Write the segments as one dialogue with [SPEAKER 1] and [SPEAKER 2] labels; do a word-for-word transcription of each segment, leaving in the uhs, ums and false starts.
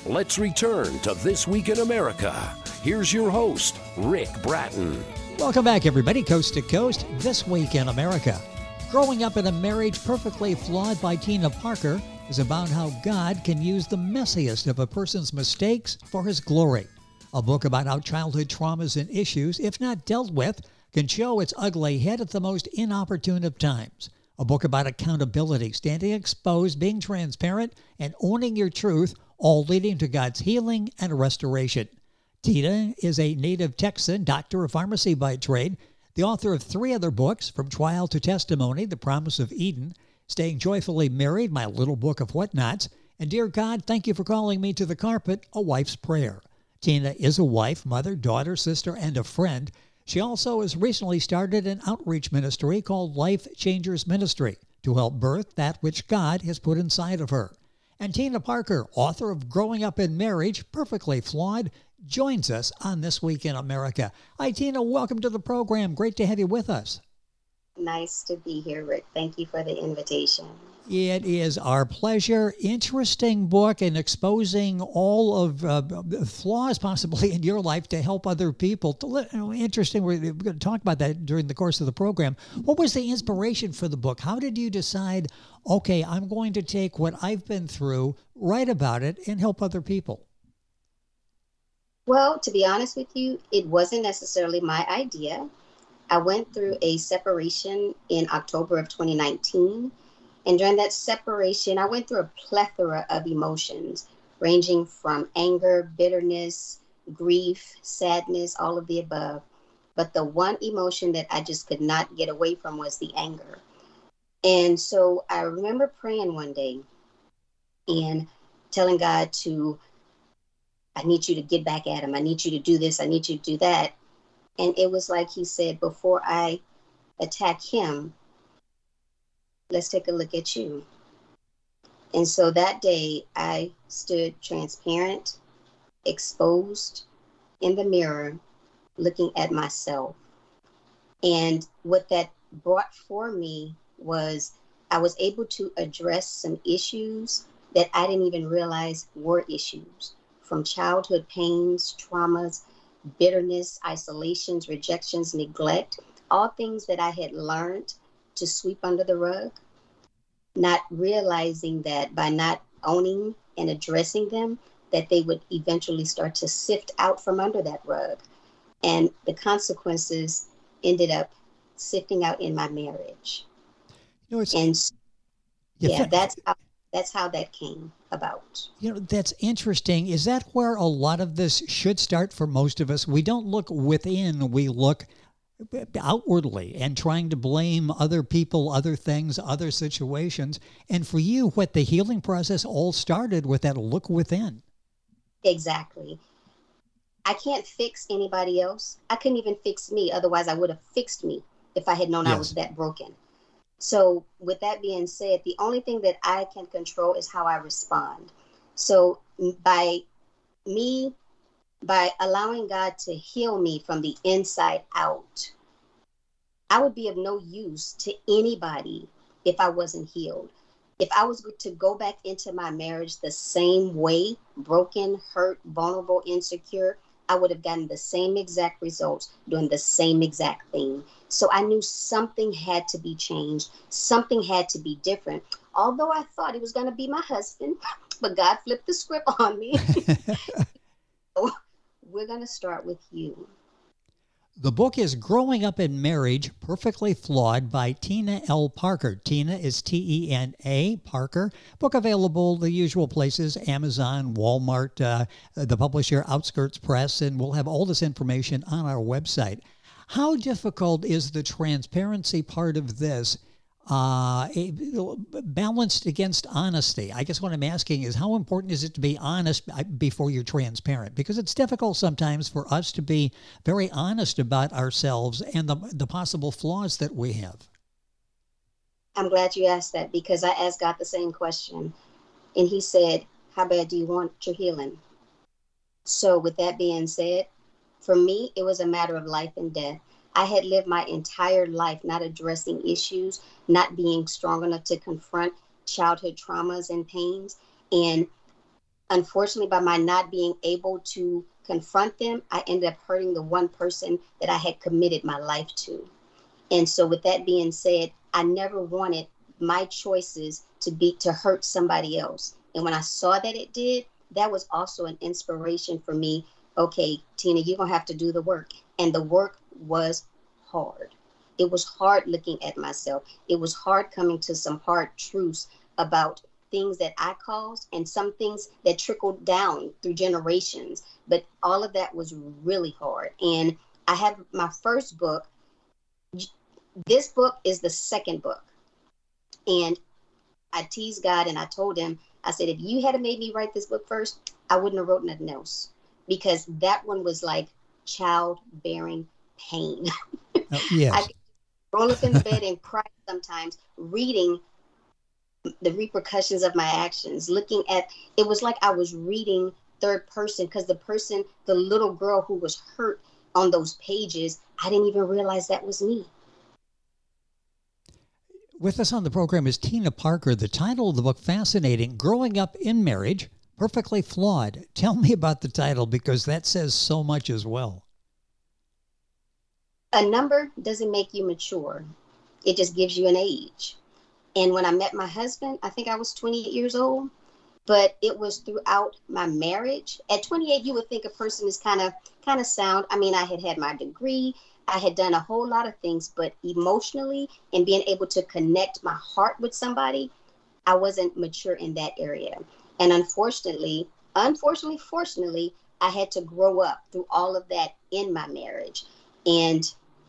[SPEAKER 1] Let's return to This Week in America. Here's your host, Rick Bratton.
[SPEAKER 2] Welcome back, everybody, coast to coast. This Week in America. Growing Up in a Marriage Perfectly Flawed by Tina Parker is about how God can use the messiest of a person's mistakes for his glory. A book about how childhood traumas and issues, if not dealt with, can show its ugly head at the most inopportune of times. A book about accountability, standing exposed, being transparent, and owning your truth, all leading to God's healing and restoration. Tina is a native Texan, doctor of pharmacy by trade, the author of three other books, From Trial to Testimony, The Promise of Eden, Staying Joyfully Married, My Little Book of Whatnots, and Dear God, Thank You for Calling Me to the Carpet, A Wife's Prayer. Tina is a wife, mother, daughter, sister, and a friend. She also has recently started an outreach ministry called Life Changers Ministry to help birth that which God has put inside of her. And Tina Parker, author of Growing Up in Marriage, Perfectly Flawed, joins us on This Week in America. Hi, Tina. Welcome to the program. Great to have you with us.
[SPEAKER 3] Nice to be here, Rick. Thank you for the invitation.
[SPEAKER 2] It is our pleasure. Interesting book and exposing all of uh, flaws possibly in your life to help other people. To, you know, interesting. We're going to talk about that during the course of the program. What was the inspiration for the book? How did you decide, okay, I'm going to take what I've been through, write about it, and help other people?
[SPEAKER 3] Well, to be honest with you, it wasn't necessarily my idea. I went through a separation in October of twenty nineteen. And during that separation, I went through a plethora of emotions, ranging from anger, bitterness, grief, sadness, all of the above. But the one emotion that I just could not get away from was the anger. And so I remember praying one day and telling God to, I need you to get back at him. I need you to do this. I need you to do that. And it was like he said, before I attack him, let's take a look at you. And so that day I stood transparent, exposed in the mirror, looking at myself. And what that brought for me was I was able to address some issues that I didn't even realize were issues, from childhood pains, traumas, bitterness, isolations, rejections, neglect, all things that I had learned to sweep under the rug, not realizing that by not owning and addressing them, that they would eventually start to sift out from under that rug. And the consequences ended up sifting out in my marriage.
[SPEAKER 2] You know, it's,
[SPEAKER 3] and yeah,
[SPEAKER 2] yeah,
[SPEAKER 3] that's how, that's how that came about.
[SPEAKER 2] You know, that's interesting. Is that where a lot of this should start for most of us? We don't look within, we look outwardly and trying to blame other people, other things, other situations. And for you, what the healing process all started with that look within.
[SPEAKER 3] Exactly. I can't fix anybody else. I couldn't even fix me. Otherwise, I would have fixed me if I had known yes. I was that broken. So with that being said, the only thing that I can control is how I respond. So by me by allowing God to heal me from the inside out, I would be of no use to anybody if I wasn't healed. If I was to go back into my marriage the same way, broken, hurt, vulnerable, insecure, I would have gotten the same exact results doing the same exact thing. So I knew something had to be changed. Something had to be different. Although I thought he was going to be my husband, but God flipped the script on me. So we're going to start with you.
[SPEAKER 2] The book is Growing Up in Marriage, Perfectly Flawed by Tina L. Parker. Tina is T E N A, Parker. Book available the usual places, Amazon, Walmart, uh, the publisher Outskirts Press, and we'll have all this information on our website. How difficult is the transparency part of this uh, balanced against honesty? I guess what I'm asking is, how important is it to be honest before you're transparent? Because it's difficult sometimes for us to be very honest about ourselves and the, the possible flaws that we have.
[SPEAKER 3] I'm glad you asked that, because I asked God the same question. And he said, how bad do you want your healing? So with that being said, for me, it was a matter of life and death. I had lived my entire life not addressing issues, not being strong enough to confront childhood traumas and pains. And unfortunately, by my not being able to confront them, I ended up hurting the one person that I had committed my life to. And so with that being said, I never wanted my choices to be to hurt somebody else. And when I saw that it did, that was also an inspiration for me. Okay, Tina, you're going to have to do the work. And the work was hard. It was hard looking at myself. It was hard coming to some hard truths about things that I caused and some things that trickled down through generations. But all of that was really hard. And I have my first book. This book is the second book. And I teased God and I told him, I said, if you had made me write this book first, I wouldn't have wrote nothing else. Because that one was like childbearing pain.
[SPEAKER 2] Oh, yes.
[SPEAKER 3] I could roll up in bed and cry sometimes reading the repercussions of my actions, looking at, it was like I was reading third person because the person, the little girl who was hurt on those pages, I didn't even realize that was me.
[SPEAKER 2] With us on the program is Tina Parker. The title of the book, fascinating, Growing Up in Marriage, Perfectly Flawed. Tell me about the title because that says so much as well.
[SPEAKER 3] A number doesn't make you mature. It just gives you an age. And when I met my husband, I think I was twenty-eight years old, but it was throughout my marriage. At twenty-eight, you would think a person is kind of kind of sound. I mean, I had had my degree. I had done a whole lot of things, but emotionally and being able to connect my heart with somebody, I wasn't mature in that area. And unfortunately, unfortunately, fortunately, I had to grow up through all of that in my marriage. And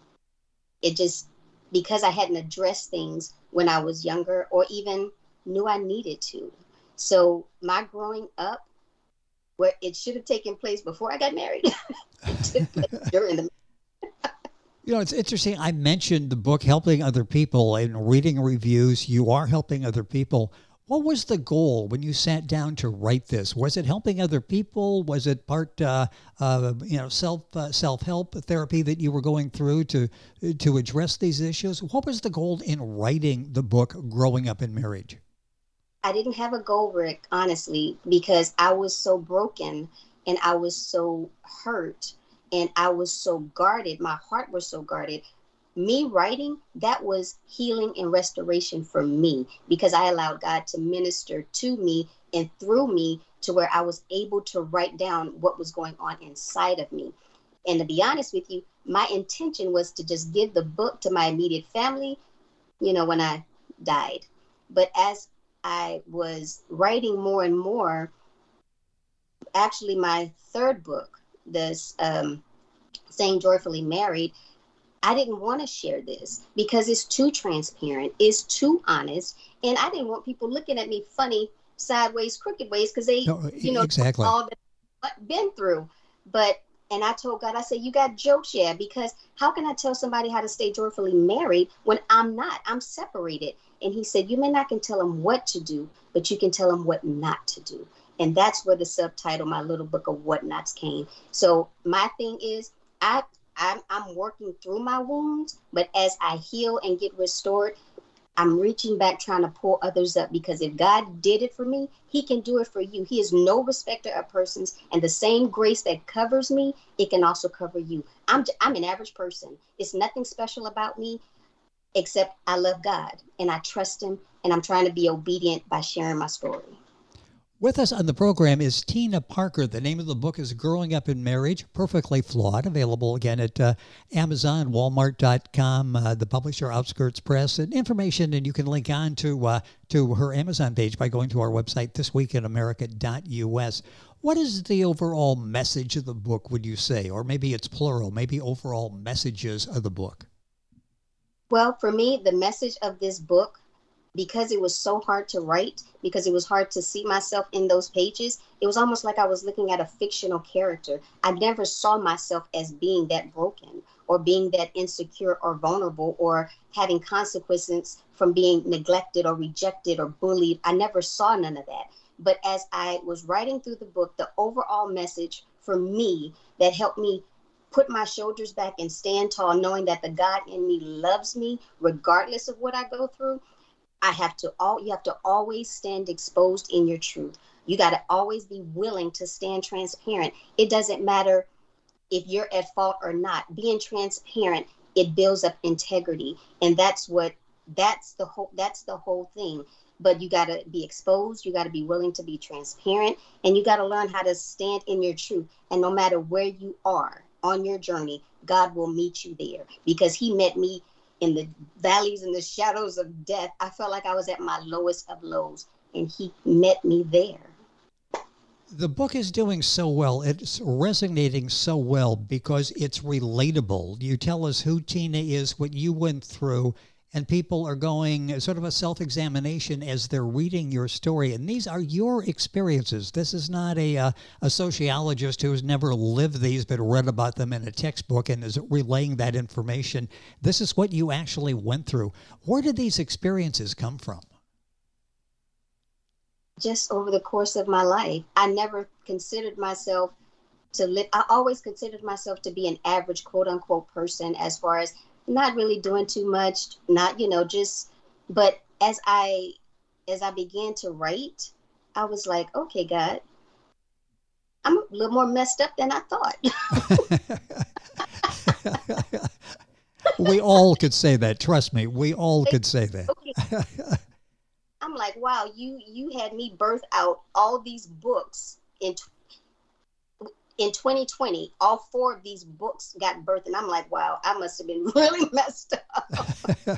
[SPEAKER 3] it just, because I hadn't addressed things when I was younger or even knew I needed to. So my growing up, where it should have taken place before I got married, took place during the
[SPEAKER 2] You know, it's interesting. I mentioned the book, Helping Other People, and reading reviews. You are helping other people. What was the goal when you sat down to write this? Was it helping other people? Was it part, uh, uh, you know, self uh, self-help therapy that you were going through to to address these issues? What was the goal in writing the book, Growing Up in Marriage?
[SPEAKER 3] I didn't have a goal, Rick, honestly, because I was so broken and I was so hurt. And I was so guarded. My heart was so guarded. Me writing, that was healing and restoration for me because I allowed God to minister to me and through me to where I was able to write down what was going on inside of me. And to be honest with you, my intention was to just give the book to my immediate family, you know, when I died. But as I was writing more and more, actually my third book, this um, Staying Joyfully Married, I didn't want to share this because it's too transparent, it's too honest, and I didn't want people looking at me funny, sideways, crooked ways because they,
[SPEAKER 2] No,
[SPEAKER 3] you know,
[SPEAKER 2] exactly.
[SPEAKER 3] all that I've been through. But, and I told God, I said, you got jokes, yeah, because how can I tell somebody how to stay joyfully married when I'm not? I'm separated. And he said, you may not can tell them what to do, but you can tell them what not to do. And that's where the subtitle, my little book of what nots came. So my thing is, I, I'm, I'm working through my wounds, but as I heal and get restored, I'm reaching back, trying to pull others up, because if God did it for me, he can do it for you. He is no respecter of persons, and the same grace that covers me, it can also cover you. I'm, I'm an average person. It's nothing special about me, except I love God and I trust him, and I'm trying to be obedient by sharing my story.
[SPEAKER 2] With us on the program is Tina Parker. The name of the book is Growing Up in Marriage, Perfectly Flawed, available again at uh, Amazon, Walmart dot com, uh, the publisher Outskirts Press, and information, and you can link on to uh, to her Amazon page by going to our website, this week in america dot u s. What is the overall message of the book, would you say? Or maybe it's plural, maybe overall messages of the book.
[SPEAKER 3] Well, for me, the message of this book, because it was so hard to write, because it was hard to see myself in those pages, it was almost like I was looking at a fictional character. I never saw myself as being that broken or being that insecure or vulnerable or having consequences from being neglected or rejected or bullied. I never saw none of that. But as I was writing through the book, the overall message for me that helped me put my shoulders back and stand tall, knowing that the God in me loves me regardless of what I go through, I have to all you have to always stand exposed in your truth. You got to always be willing to stand transparent. It doesn't matter if you're at fault or not. Being transparent, it builds up integrity. And that's what, that's the whole, that's the whole thing. But you got to be exposed. You got to be willing to be transparent, and you got to learn how to stand in your truth. And no matter where you are on your journey, God will meet you there, because he met me in the valleys and the shadows of death. I felt like I was at my lowest of lows, and he met me there.
[SPEAKER 2] The book is doing so well. It's resonating so well because it's relatable. You tell us who Tina is, what you went through, and people are going sort of a self-examination as they're reading your story. And these are your experiences. This is not a, uh, a sociologist who's never lived these but read about them in a textbook and is relaying that information. This is what you actually went through. Where did these experiences come from?
[SPEAKER 3] Just over the course of my life. I never considered myself to live. I always considered myself to be an average, quote unquote, person, as far as not really doing too much, not, you know, just, but as I, as I began to write, I was like, okay, God, I'm a little more messed up than I thought.
[SPEAKER 2] We all could say that. Trust me. We all could say that.
[SPEAKER 3] Okay. I'm like, wow, you, you had me birth out all these books in In twenty twenty, all four of these books got birthed, and I'm like, wow, I must have been really messed up.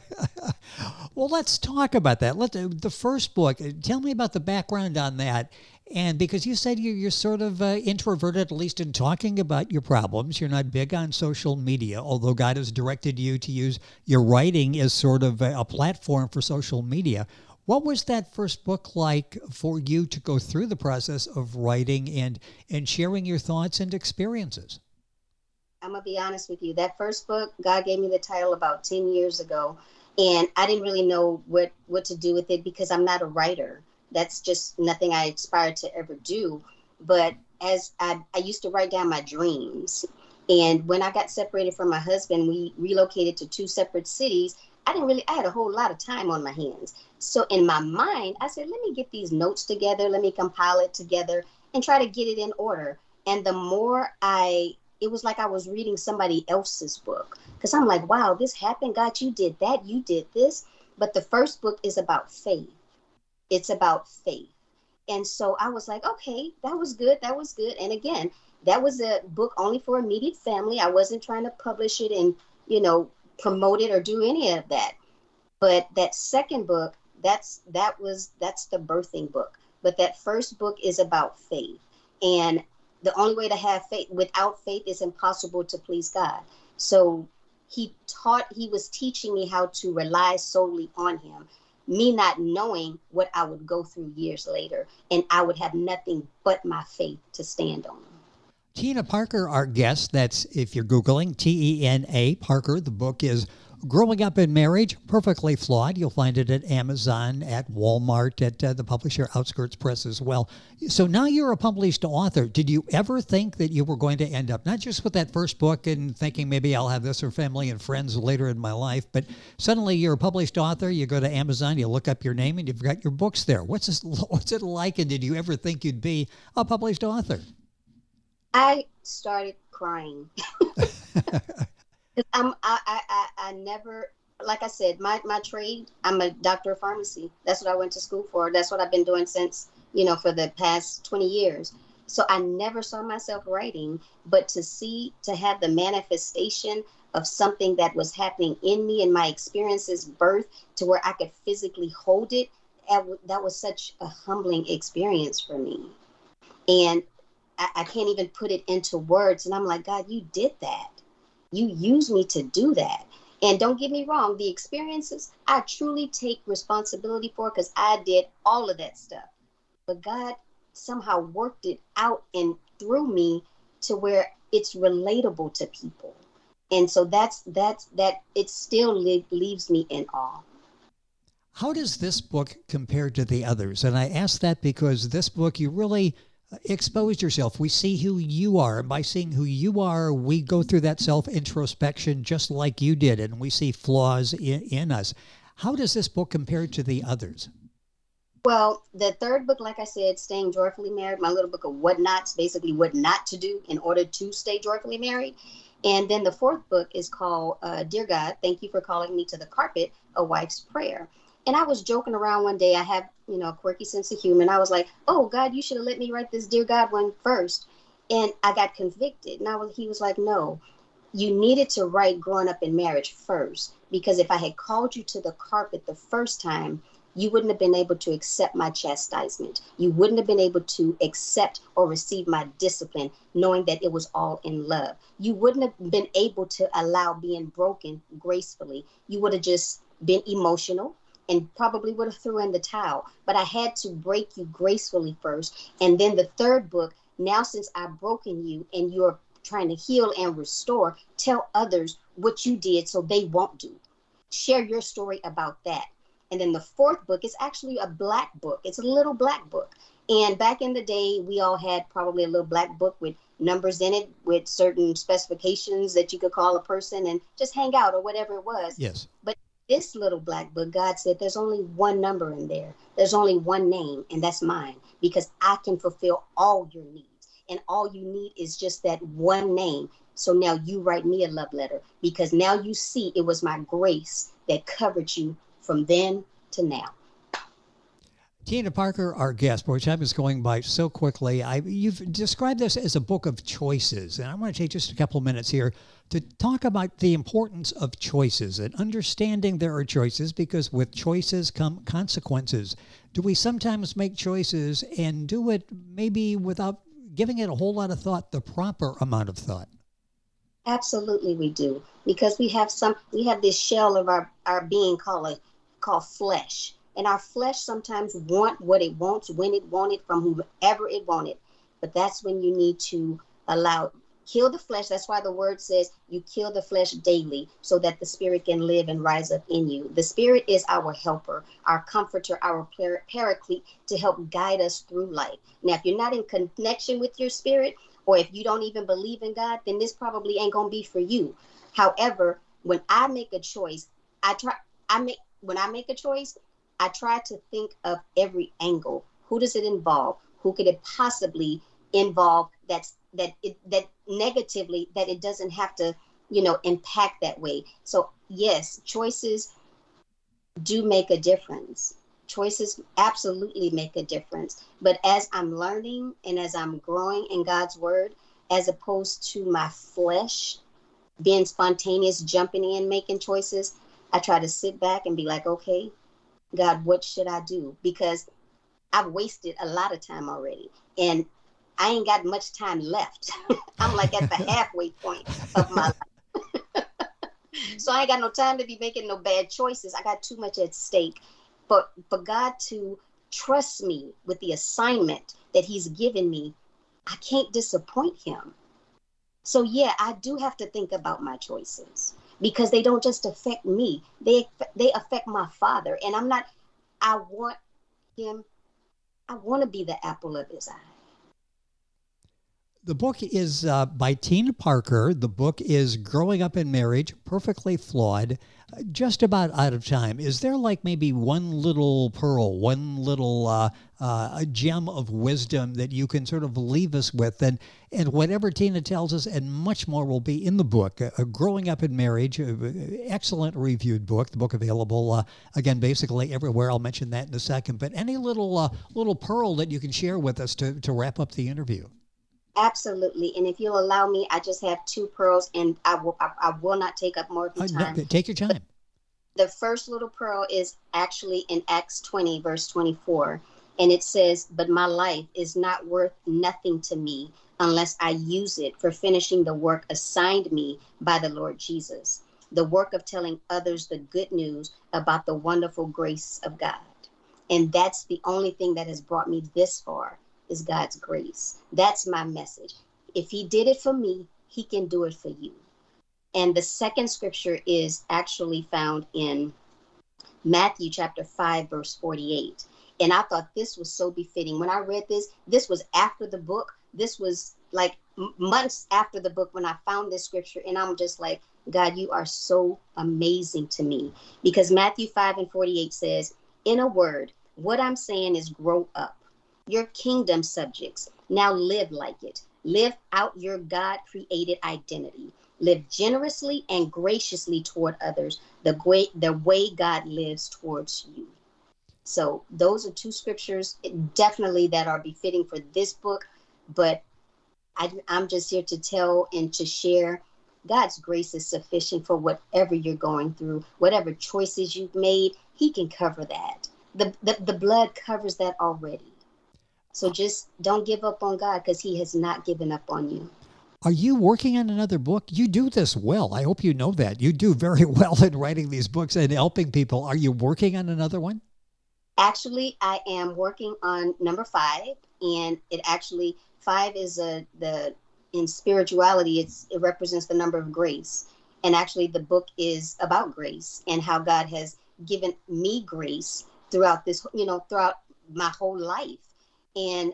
[SPEAKER 2] Well, let's talk about that. Let the first book, tell me about the background on that. And because you said you're, you're sort of uh, introverted, at least in talking about your problems. You're not big on social media, although God has directed you to use your writing as sort of a, a platform for social media. What was that first book like for you to go through the process of writing and, and sharing your thoughts and experiences?
[SPEAKER 3] I'm going to be honest with you. That first book, God gave me the title about ten years ago, and I didn't really know what, what to do with it because I'm not a writer. That's just nothing I aspired to ever do. But as I, I used to write down my dreams. And when I got separated from my husband, we relocated to two separate cities. I didn't really, I had a whole lot of time on my hands. So in my mind, I said, let me get these notes together. Let me compile it together and try to get it in order. And the more I, it was like I was reading somebody else's book, because I'm like, wow, this happened. God, you did that. You did this. But the first book is about faith. It's about faith. And so I was like, okay, that was good. That was good. And again, that was a book only for immediate family. I wasn't trying to publish it and, you know, promote it or do any of that. But that second book, that's that was that's the birthing book. But that first book is about faith. And the only way to have faith, without faith, is impossible to please God. So he taught, he was teaching me how to rely solely on him, me not knowing what I would go through years later. And I would have nothing but my faith to stand on.
[SPEAKER 2] Tina Parker, our guest. That's, if you're Googling, T E N A Parker. The book is Growing Up in Marriage, Perfectly Flawed. You'll find it at Amazon, at Walmart, at uh, the publisher Outskirts Press as well. So now you're a published author. Did you ever think that you were going to end up, not just with that first book and thinking maybe I'll have this for family and friends later in my life, but suddenly you're a published author, you go to Amazon, you look up your name, and you've got your books there. What's this, what's it like, and did you ever think you'd be a published author?
[SPEAKER 3] I started crying. I'm, I, I, I never, like I said, my, my trade, I'm a doctor of pharmacy. That's what I went to school for. That's what I've been doing since, you know, for the past twenty years. So I never saw myself writing, but to see, to have the manifestation of something that was happening in me and my experiences birth to where I could physically hold it, that was such a humbling experience for me. And I, I can't even put it into words. And I'm like, God, you did that. You used me to do that. And don't get me wrong, the experiences I truly take responsibility for, because I did all of that stuff. But God somehow worked it out and through me to where it's relatable to people. And so that's that's that it still li- leaves me in awe.
[SPEAKER 2] How does this book compare to the others? And I ask that because this book, you really exposed yourself. We see who you are. And by seeing who you are, we go through that self-introspection just like you did, and we see flaws in, in us. How does this book compare to the others?
[SPEAKER 3] Well, the third book, like I said, Staying Joyfully Married, my little book of what nots, basically what not to do in order to stay joyfully married. And then the fourth book is called uh, Dear God, Thank You for Calling Me to the Carpet, A Wife's Prayer. And I was joking around one day. I have, you know, a quirky sense of humor. And I was like, oh, God, you should have let me write this Dear God one first. And I got convicted. And I was, he was like, no, you needed to write growing up in marriage first. Because if I had called you to the carpet the first time, you wouldn't have been able to accept my chastisement. You wouldn't have been able to accept or receive my discipline, knowing that it was all in love. You wouldn't have been able to allow being broken gracefully. You would have just been emotional and probably would have threw in the towel. But I had to break you gracefully first. And then the third book, now since I've broken you and you're trying to heal and restore, tell others what you did so they won't do. Share your story about that. And then the fourth book is actually a black book. It's a little black book. And back in the day, we all had probably a little black book with numbers in it, with certain specifications that you could call a person and just hang out or whatever it was.
[SPEAKER 2] Yes.
[SPEAKER 3] But this little black book, God said, there's only one number in there. There's only one name, and that's mine, because I can fulfill all your needs. And all you need is just that one name. So now you write me a love letter, because now you see it was my grace that covered you from then to now.
[SPEAKER 2] Tina Parker, our guest. Boy, time is going by so quickly. I, you've described this as a book of choices, and I want to take just a couple of minutes here to talk about the importance of choices and understanding there are choices, because with choices come consequences. Do we sometimes make choices and do it maybe without giving it a whole lot of thought, the proper amount of thought?
[SPEAKER 3] Absolutely we do, because we have some, we have this shell of our, our being called a, called flesh. And our flesh sometimes want what it wants, when it wanted, from whoever it wanted. But that's when you need to allow, kill the flesh. That's why the word says you kill the flesh daily so that the spirit can live and rise up in you. The spirit is our helper, our comforter, our paraclete to help guide us through life. Now, if you're not in connection with your spirit, or if you don't even believe in God, then this probably ain't going to be for you. However, when I make a choice, I try, I make, when I make a choice, I try to think of every angle. Who does it involve? Who could it possibly involve that's, that it, that negatively, that it doesn't have to, you know, impact that way. So yes, choices do make a difference. Choices absolutely make a difference. But as I'm learning and as I'm growing in God's word, as opposed to my flesh being spontaneous, jumping in, making choices, I try to sit back and be like, okay, God, what should I do? Because I've wasted a lot of time already and I ain't got much time left. I'm like at the halfway point of my life. So I ain't got no time to be making no bad choices. I got too much at stake. But for God to trust me with the assignment that he's given me, I can't disappoint him. So yeah, I do have to think about my choices because they don't just affect me. They, they affect my Father. And I'm not, I want him, I want to be the apple of his eye.
[SPEAKER 2] The book is uh, by Tina Parker. The book is Growing Up in Marriage, Perfectly Flawed. Just about out of time. Is there like maybe one little pearl, one little uh, uh, a gem of wisdom that you can sort of leave us with? And and whatever Tina tells us and much more will be in the book, uh, Growing Up in Marriage, uh, excellent reviewed book. The book available, uh, again, basically everywhere. I'll mention that in a second. But any little uh, little pearl that you can share with us to, to wrap up the interview?
[SPEAKER 3] Absolutely. And if you'll allow me, I just have two pearls and I will, I, I will not take up more of your time.
[SPEAKER 2] Uh, no, take your time.
[SPEAKER 3] The first little pearl is actually in Acts twenty, verse twenty-four. And it says, but my life is not worth nothing to me unless I use it for finishing the work assigned me by the Lord Jesus. The work of telling others the good news about the wonderful grace of God. And that's the only thing that has brought me this far. Is God's grace. That's my message. If he did it for me, he can do it for you. And the second scripture is actually found in Matthew chapter five, verse forty-eight. And I thought this was so befitting. When I read this, this was after the book. This was like months after the book when I found this scripture. And I'm just like, God, you are so amazing to me. Because Matthew five and forty-eight says, in a word, What I'm saying is grow up. Your kingdom subjects. Now live like it. Live out your God-created identity. Live generously and graciously toward others, the way, the way God lives towards you. So those are two scriptures definitely that are befitting for this book. But I, I'm just here to tell and to share God's grace is sufficient for whatever you're going through, whatever choices you've made. He can cover that. The, the, the blood covers that already. So just don't give up on God, because he has not given up on you.
[SPEAKER 2] Are you working on another book? You do this well. I hope you know that. You do very well in writing these books and helping people. Are you working on another one?
[SPEAKER 3] Actually, I am working on number five, and it actually, five is a, the, in spirituality, it's, it represents the number of grace. And actually the book is about grace and how God has given me grace throughout this, you know, throughout my whole life. And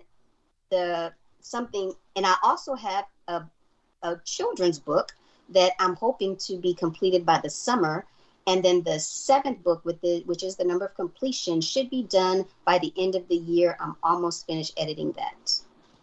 [SPEAKER 3] the something, and I also have a, a children's book that I'm hoping to be completed by the summer. And then the seventh book, with the, which is the number of completion, should be done by the end of the year. I'm almost finished editing that.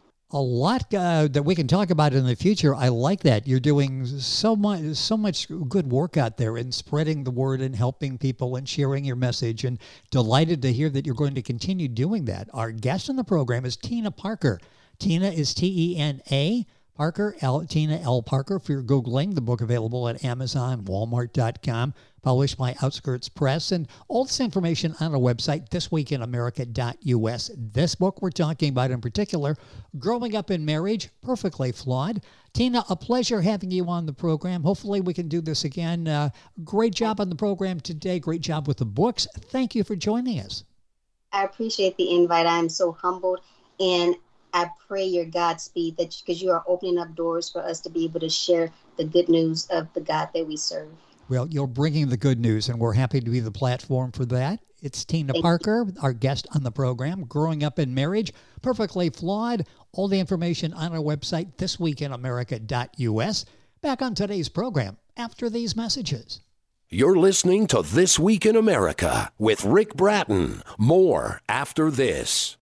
[SPEAKER 2] A lot uh, that we can talk about in the future. I like that. You're doing so much, so much good work out there in spreading the word and helping people and sharing your message, and delighted to hear that you're going to continue doing that. Our guest on the program is Tina Parker. Tina is T E N A. Parker, L, Tina L. Parker. If you're Googling, the book available at Amazon, Walmart dot com, published by Outskirts Press, and all this information on our website, this week in america dot U S. This book we're talking about in particular, Growing Up in Marriage, Perfectly Flawed. Tina, a pleasure having you on the program. Hopefully we can do this again. Uh, great job on the program today. Great job with the books. Thank you for joining us.
[SPEAKER 3] I appreciate the invite. I'm so humbled, and I pray your Godspeed, that because you are opening up doors for us to be able to share the good news of the God that we serve.
[SPEAKER 2] Well, you're bringing the good news, and we're happy to be the platform for that. It's Tina
[SPEAKER 3] Thank
[SPEAKER 2] Parker,
[SPEAKER 3] you.
[SPEAKER 2] Our guest on the program, Growing Up in Marriage, Perfectly Flawed. All the information on our website, this week in america dot U S. Back on today's program after these messages.
[SPEAKER 1] You're listening to This Week in America with Rick Bratton. More after this.